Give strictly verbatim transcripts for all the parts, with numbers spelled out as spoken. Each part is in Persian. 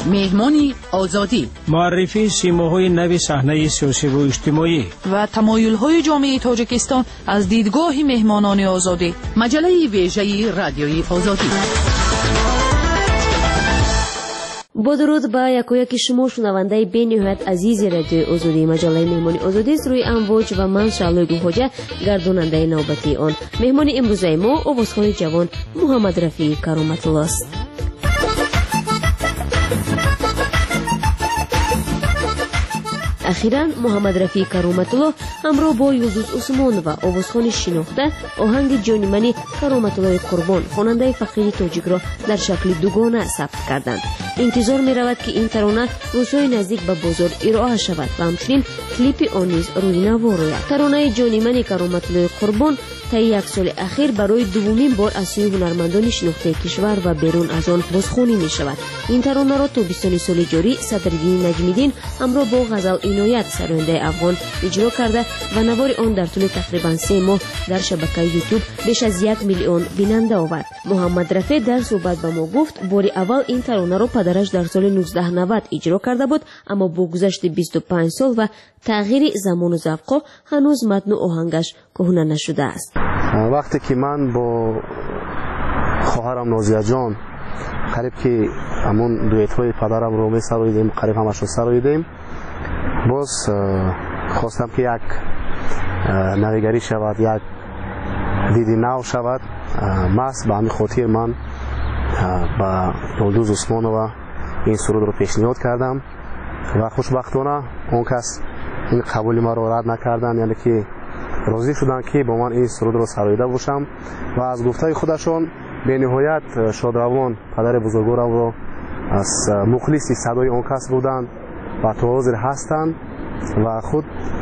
مهمانی آزادی، معرفی سیماهای نو صحنه سیاسی و اجتماعی و تمایل‌های جامعه تاجیکستان از دیدگاه مهمانان آزادی. مجله ویژه رادیوی آزادی. با درود به یکایک شما شنونده بین‌نهایت عزیز رادیوی آزادی. مجله مهمانی آزادی است روی امواج و من شعله گوهاجه گرداننده نوبتی آن. مهمان امروز ما آوازخوان جوان محمد رفیع کرامت الله است. اخیراً محمد رفیع کرامت الله همراه با یلدوز عثمان و آوازخوان شناخته آهنگ جان من کرامت الله قربان خواننده فقیر تاجیک را در شکل دوگانه ثبت کردند. انتظار می رود که این ترانه روزهای نزدیک به بازار ارائه شود و همچنین کلیپ آن نیز روی نوا روید. ترانه جان من کرامت الله قربان طی یک سال اخیر برای دومین بار از سوی هنرمندان شناخته کشور و بیرون از آن بازخوانی می شود. این ترانه را تابستان سال جاری صدرالدین نجمیدین همراه با غزل عنایت سراینده افغان اجرا کرده و نوار آن در طول تقریبا سه ماه در شبکه یوتیوب بیش از یک میلیون بیننده آورد. محمد رفیع در صحبت با ما گفت بار اول این ترانه را پدرش در سال نوزده نود اجرا کرده بود، اما با گذشت بیست و پنج سال و تغییر زمان و ذوق هنوز متن و آهنگش کهنه نشده است. وقتی که من با خواهرم نازیه جان قریب که همون دویت های پدرم رو می سراییدیم، قریب همش رو سراییدیم، باز خواستم که یک نویگری شود، یک دیدی نو شود. ماست به همین خاطر من با یلدوز عثمان و این سرود رو پیشنهاد کردم و خوشبختانه اون کس این قبولی ما رو رد نکردن، یعنی که راضی شدن که با من این سرود رو سراییده باشم و از گفته خودشون به نهایت شادروان پدر بزرگوارم رو از مخلصی صدای اون کس بودند و تا حاضر هستند و خود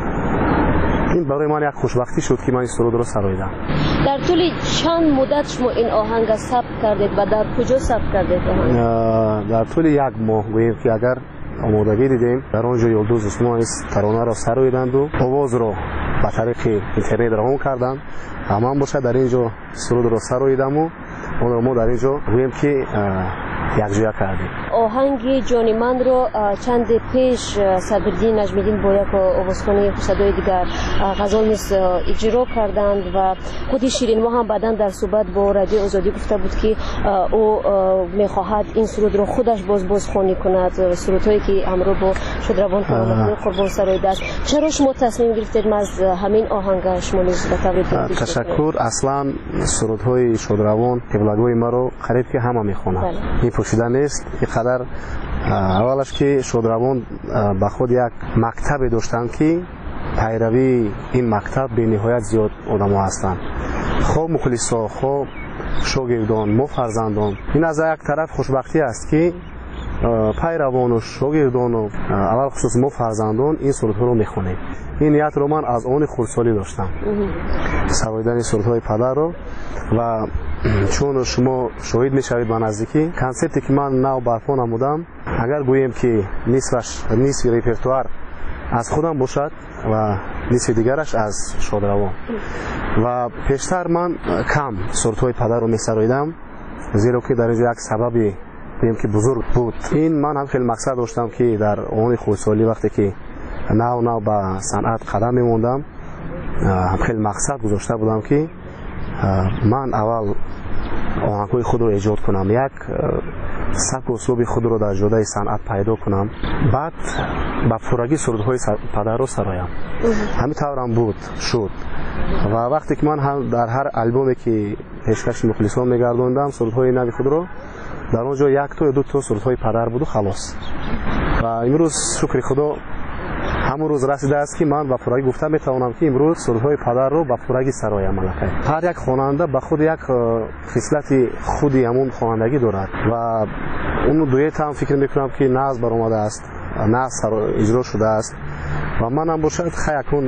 این برای من یک خوشبختی شد که من این سرود رو سراییدم. در طول چند مدت شما این آهنگ ثبت کردید و در کجا ثبت کردید آهنگ؟ در طول یک ماه گوییم که اگر آمادگی دیدیم در آنجا یلدوز عثمان ترانه را سراییدند و آواز را به طریق اینترنت روان کردند. همان باشه در اینجا سرود را سراییدم و اون را ما در اینجا گوییم که یک جویا کردیم. آهنگ جان من رو چند پیش صدرالدین نجمیدین با یک آوازخوان صدای دیگر غزل نیز اجرا کردند و خود شیرین ما هم بعداً در صحبت با رادیو آزادی گفته بود که او میخواهد این سرود رو خودش باز بازخوانی کند، سرودهایی که همراه با شادروان قربان سراییده است. چرا شما تصمیم گرفتید از همین آهنگ شما نیز به طور تشکر. اصلا سرودهای شادروان قبلگوی ما رو قریب که همه میخوانند، این پوشیده نیست. اینقدر اولش که شادروان با خود یک مکتب داشتند که پیروی این مکتب به نهایت زیاد آدم ها هستند، خوب مخلصا، خوب شاگردان، ما فرزندان. این از یک طرف خوشبختی است که پیروان و شاگردان و اول خصوص ما فرزندان این سرودها رو میخونیم. این نیت رو من از آن خردسالی داشتم، سراییدن سرودهای پدر رو، و چون شما شاهد میشوید به نزدیکی کنسپتی که من نو برپا نمودم، اگر گوییم که نصفش نصف ریپرتوار از خودم باشد و نصف دیگرش از شادروان و پیشتر من کم سرودهای پدر رو میسراییدم، زیرا که در اینجا یک سببی گوییم که بزرگ بود. این من هم خیلی مقصد داشتم که در آن خردسالی وقتی که نو نو به صنعت قدم میموندم هم خیلی مقصد گذاشته بودم که من اول آهنگ‌های خود رو ایجاد کنم، یک سبک و اسلوب خود رو در جوده صنعت پیدا کنم، بعد با پورگی سرودهای پدر رو سرایم. همین طور هم بود شد و وقتی که من هم در هر البومی که پیشکش مخلصان میگردوندم سرودهای نوی خود رو، در اونجا یک تا یا دو تا سرودهای پدر بود و خلاص. و امروز شکر خدا همون روز رسیده است که من با پورگی گفتم میتوانم که امروز سرودهای پدر رو با پورگی سرایم. ملکه هر یک خواننده به خود یک خصلت خودی همون خوانندگی دارد و اون دویت هم فکر میکنم که ناز برآمده است، ناز اجرا شده است و من هم باشد خیلی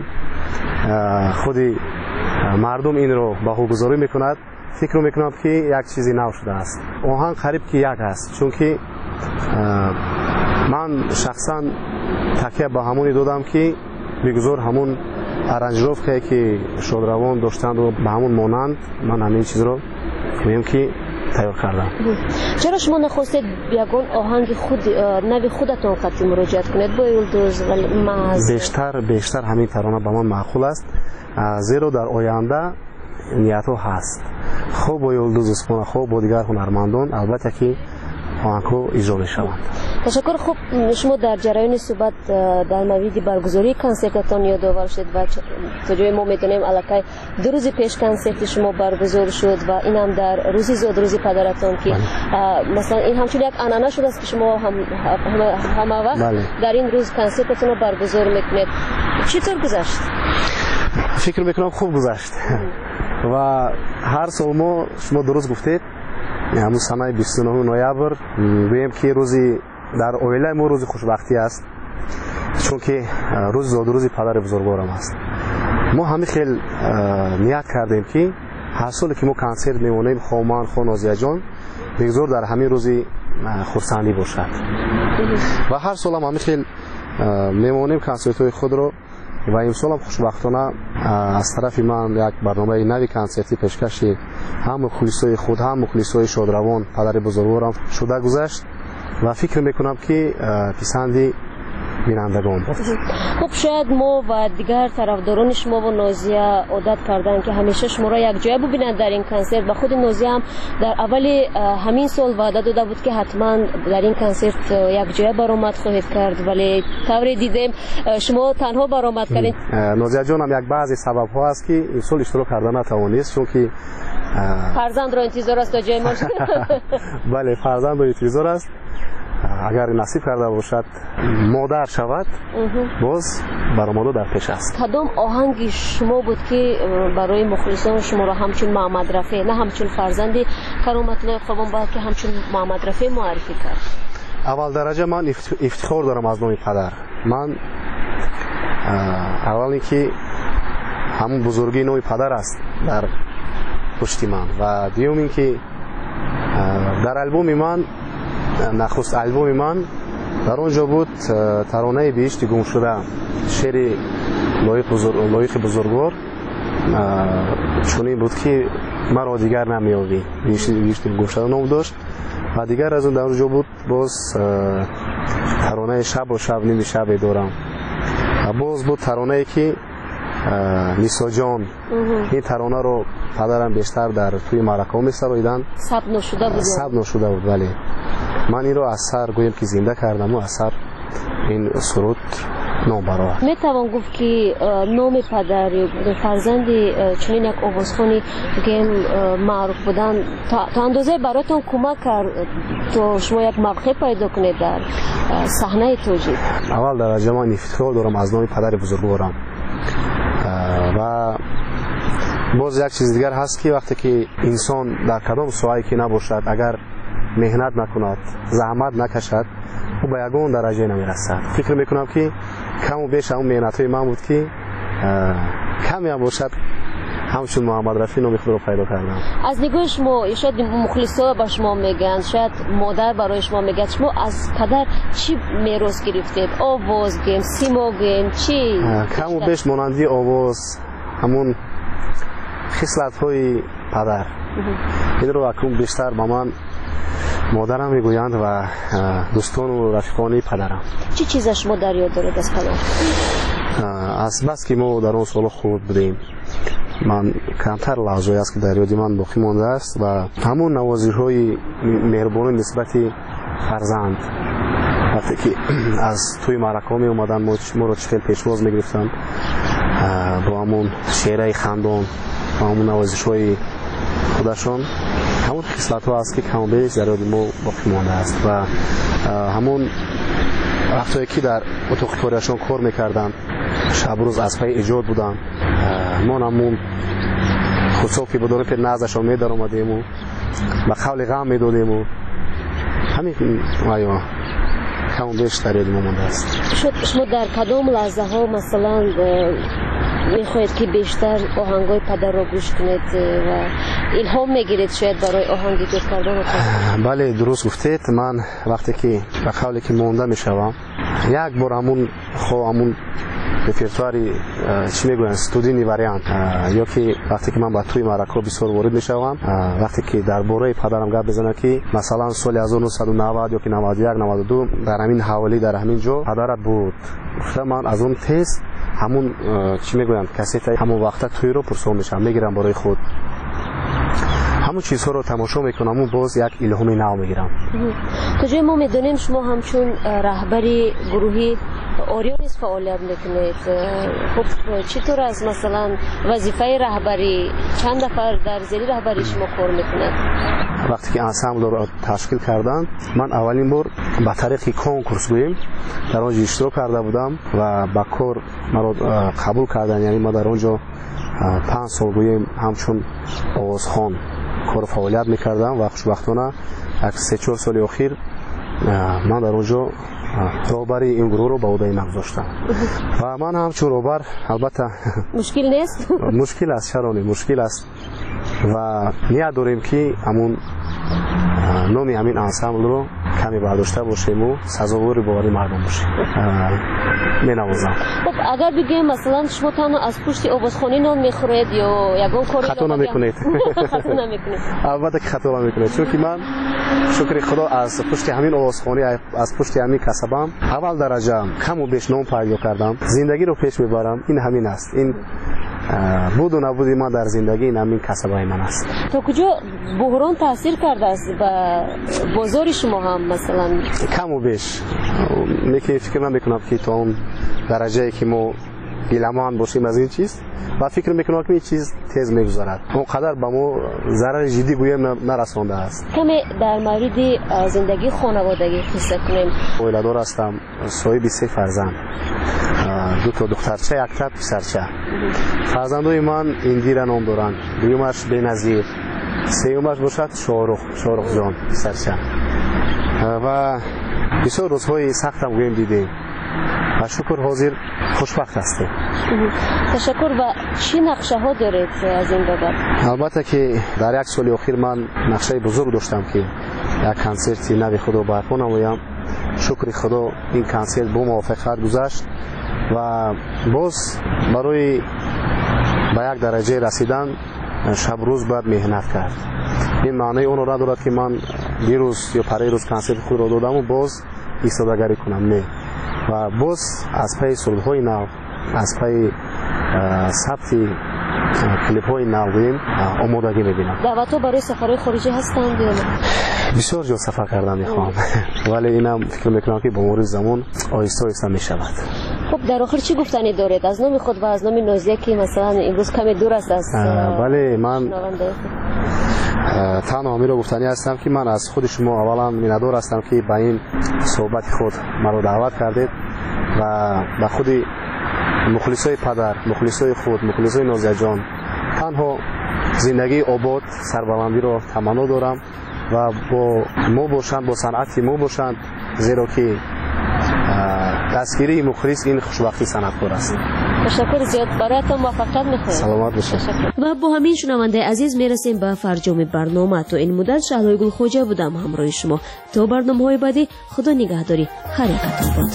خودی مردم این رو بهوگذاری میکند، فکر میکنم که یک چیزی نو شده است. آهنگ قریب که یک است، چون که من شخصا تکیه با همونی دادم که بگذار همون ارنجروف که شادروان داشتند و به همون مانند من همین چیز رو میگم که تیار کردم. چرا شما نخواستید یگان آهنگ خود نوی خودتون قطعی مراجعت کنید با یلدوز و محض؟ بیشتر بیشتر همین ترانه به من معقول است، زیرا در آینده نیتو هست خوب با یلدوز اسپونا خوب با دیگر هنرمندان البته که آهنگ‌ها اجرا می‌شوند. تشکر. خوب شما در جریان صحبت در مورد برگزاری کنسرتتان یادآور شد و تا جای ما می‌دونیم الکی دو روز پیش کنسرت شما برگزار شد و این هم در روزی زاد روزی پدرتان که مثلا این همچون یک عنعنه شده است که شما هم همه وقت در این روز کنسرتتان رو برگزار می‌کنید. چطور گذشت؟ فکر می‌کنم خوب گذشت و هر سال ما شما درست گفتید همون سنه بیست و نه نوامبر بگیم که روزی در اویله ما روز خوشبختی است، چون که روز زاد روزی پدر بزرگوارم است. ما همه خیلی نیت کردیم که هر سال که ما کنسرت میمونیم خومان خو نازیه جان بگذار در همین روزی خرسندی باشد و هر سال هم همه خیلی میمونیم کنسرت های خود رو و این سال هم خوشبختانه از طرف من یک برنامه نوی کنسرتی پیشکشی هم مخلصای خود هم مخلصای شادروان پدر بزرگوارم شده گذشت و فکر میکنم که پسندی بینندگان بود. خب شاید ما و دیگر طرفداران شما و نازیه عادت کردن که همیشه شما را یک جای ببینند در این کنسرت و خود نازیه هم در اول همین سال وعده داده بود که حتما در این کنسرت یک جای برآمد خواهید کرد، ولی طوری دیدیم شما تنها برآمد کردید. نازیه جان هم یک بعضی سبب ها است که این سال اشتراک کردن نتوانست، چون که فرزند را انتظار است تا جای ما. بله فرزند را انتظار است، اگر نصیب کرده باشد مادر شود باز برآمده در پیش است. کدام آهنگ شما بود که برای مخلصان شما را همچون محمد رفیع نه همچون فرزندی کرامت الله قربان بلکه همچون محمد رفیع معرفی کرد؟ اول درجه من افتخار دارم از نام پدر. من اول اینکه همون بزرگی نام پدر است در پشت من و دیوم اینکه در البوم من نخست البوم من در اونجا بود ترانه بهشت گم شده شعر لایق بزرگ لایق بزرگوار چون این بود که مرا دیگر نمیابی بهشت گم شده نام داشت و دیگر از اون در اونجا بود باز ترانه شب و شب نیم شب دارم و باز بود ترانه که نیسا جان. این ترانه رو پدرم بیشتر در توی معرکه می سراییدن ثبت نشده بود ثبت نشده بود ولی من این رو از سر گویم که زنده کردم و از سر این سرود نام برآورد. می توان گفت که نام پدر فرزند چنین یک آوازخوانی که معروف بودن تا اندازه براتون کمک کرد تا شما یک موقع پیدا کنید در صحنه توجیه؟ اول درجه من افتخار دارم از نام پدر بزرگوارم و باز یک چیز دیگر هست که وقتی که انسان در کدام ساحه‌ای که نباشد اگر مهنت نکند زحمت نکشد او به یگان درجه نمیرسد. فکر میکنم که کم و بیش اون مهنت‌های من بود که کمی هم باشد همچون محمد رفیع نام خود رو پیدا کردم. از نگاه شما شاید مخلصا به شما میگن شاید مادر برای شما میگه شما از پدر چی میراث گرفتید؟ آواز گیم سیما گیم چی؟ کم و بیش مانندی آواز همون خصلت های پدر این رو اکنون بیشتر با من مادرم میگویند و دوستان و رفیقانی پدرم. چی چیز شما در یاد دارید از پدر؟ از بس که ما در اون سال خود بودیم من کمتر لحظه‌ای است که در یاد من باقی مانده است و همون نوازش‌های مهربانی نسبت فرزند وقتی که از توی معرکه می اومدن ما رو چخیل پیشواز میگرفتن با همون شعرهای خندان و همون نوازش‌های خودشان همون خصلت ها است که کم و بیش در یاد ما باقی مانده است و همون وقتی که در اتاق کاریشان کار میکردن شب روز از پای ایجاد بودن ما همون خصوصا که بدون پر نازشان می در آمدیم و به قول غم می دادیم و همین آیا کم و بیش در یاد ما مانده است. شما در کدام لحظه ها مثلا میخواید که بیشتر آهنگای پدر را گوش کنید و الهام میگیرید شاید برای آهنگ گوش کردن؟ بله درست گفتید. من وقتی که به قولی که مانده میشوم یک بار همون خو همون репертуари чӣ мегӯянд студийни вариант ё ки вақте ки ман ба тӯи маъракаҳо бисёр ворид мешавам, вақте ки дар бораи падарам гап мезанам ки масалан соли ҳазору нуҳсаду навад ё ки наваду як наваду ду дар ҳамин ҳаволӣ дар ҳамин ҷо падарат буд, гуфта ман аз он тез ҳамун чӣ мегӯянд кассетаи ҳамон вақта тӯиро пурсон мешавам, мегирам бораи худ, ҳамун чизҳоро тамошо мекунам, боз як илҳоми нав мегирам. то ҷои мо медонем шумо ҳамчун раҳбари гурӯҳи Орион низ фаъолият мекунед. хуб чӣ тавр аст масалан вазифаи раҳбарӣ, чанд нафар дар зери раҳбари шумо кор мекунад? вақте ки ансамблро ташкил карданд, ман аввалин бор ба тариқи конкурс гӯем дар он ҷо иштирок карда будам ва ба кор маро қабул карданд, яъне ма дар он ҷо панҷ сол гӯем ҳамчун овозхон кор фаъолият мекардам ва хушбахтона як се чор соли охир ман дар он ҷо роҳбари ин гурӯҳро ба ӯҳдаи ман гузоштам ва ман ҳамчун роҳбар албатта мушкил нест? мушкил аст, чаро не мушкил аст ва ният дорем ки ҳамун номи ҳамин ансамблро каме бардошта бошему сазовори бовари мардум бошем. менавозам. хуб агар бигӯем масалан шумо танҳо аз пушти овозхонӣ нон мехӯред ё ягон кори хато намекунед? хато намекунед? албатта ки хато намекунед, чунки ман шукри худо аз пушти ҳамин овозхонӣ, аз пушти ҳамин касабам аввал дараҷа каму беш ном пайдо кардам, зиндагиро пеш мебарам. ин ҳамин аст, ин буду набуди ман дар зиндагӣ ин ҳамин касабаи ман аст. то куҷо буҳрон таъсир кардааст ба бозори шумо ҳам масалан? каму беш леки фикр намекунам ки то он дараҷае ки мо гиламанд бошем аз ин чиз ва фикр мекунам ки ин чиз тез мегузарад, он қадар ба мо зарари ҷиддӣ гӯем нарасондааст. каме дар мавриди зиндагии хонаводагӣ қисса кунем. оиладор ҳастам, соҳиби се фарзанд, ду то духтарча, якта писарча. фарзандои ман Индира ном доранд, дуюмаш Беназир, сеюмаш бошад Шорух, Шорухҷон писарча. ва бисёр рӯзҳои сахтам гӯем дидем ва шукр ҳозир хушбахт ҳастем. ташаккур. ва чӣ нақшаҳо доред аз ин бобат? албатта ки дар як соли охир ман нақшаи бузург доштам ки як консерти нави худо барпо намоям. шукри худо ин консерт бо муваффақият гузашт ва боз барои ба як дараҷае расидан шабрӯз бояд меҳнат кард. ин маънои онро надорад ки ман дирӯз ё парирӯз консерти худро додаму боз истодагарӣ кунам, не. ва боз аз пайи сурудҳои нав, аз пайи сабти клипҳои нав гӯем омодагӣ мебинам. даъватҳо барои сафарҳои хориҷӣ ҳастанд ё не? бисёр ҷо сафар кардан мехоҳам, вале инам фикр мекунам ки бо мури замон оҳиста оҳиста мешавад. хуб дар охир чӣ гуфтанӣ доред аз номи худ ва аз номи Нозия ки масалан имрӯз каме дур аст аз бале ман танҳо ҳамиро гуфтанӣ ҳастам ки ман аз худи шумо аввалан миннатдор ҳастам ки ба ин суҳбати худ маро даъват кардед ва ба худи мухлисои падар, мухлисои худ, мухлисои Нозияҷон танҳо зиндагии обод, сарбаландиро таманно дорам ва бо мо бошанд, бо санъати мо бошанд, зеро ки дастгирии мухлис ин хушбахти санъаткор аст. ташаккур зиёд. бароятон муваффақият мехоҳем. саломат бошед. ва бо ҳамин шунавандаи азиз мерасем ба фарҷоми барнома. то ин муддат Шаҳлои Гулхоҷа будам ҳамроҳи шумо. то барномаҳои баъдӣ худо нигаҳдори ҳар якатон бод.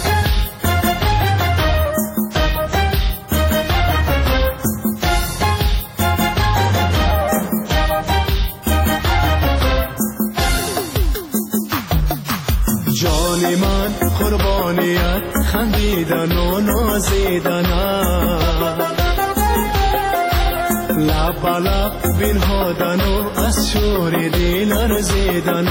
جان من قربانیت خندیدن و نازیدن لب لب بنهادن و از شور دل ارزیدن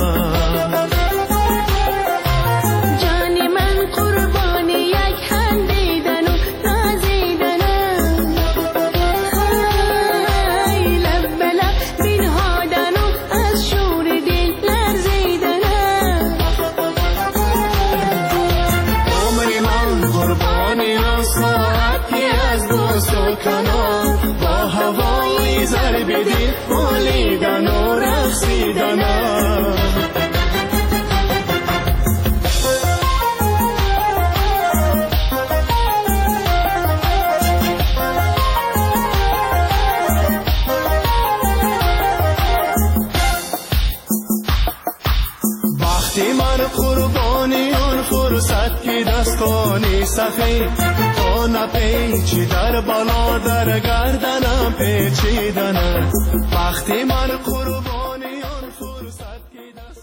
جان من قربانی یک خندیدن و نازیدن های لب لب بنهادن و از شور دل لرزیدن قربانی ساعتی از دوست و کنار با هوای ضرب دل بولیدن و رقصیدن وقتی من قربانی اون فرصت که دستانی سخی تو نپیچی در بالا در گردنم پیچیدنه وقتی من قربانی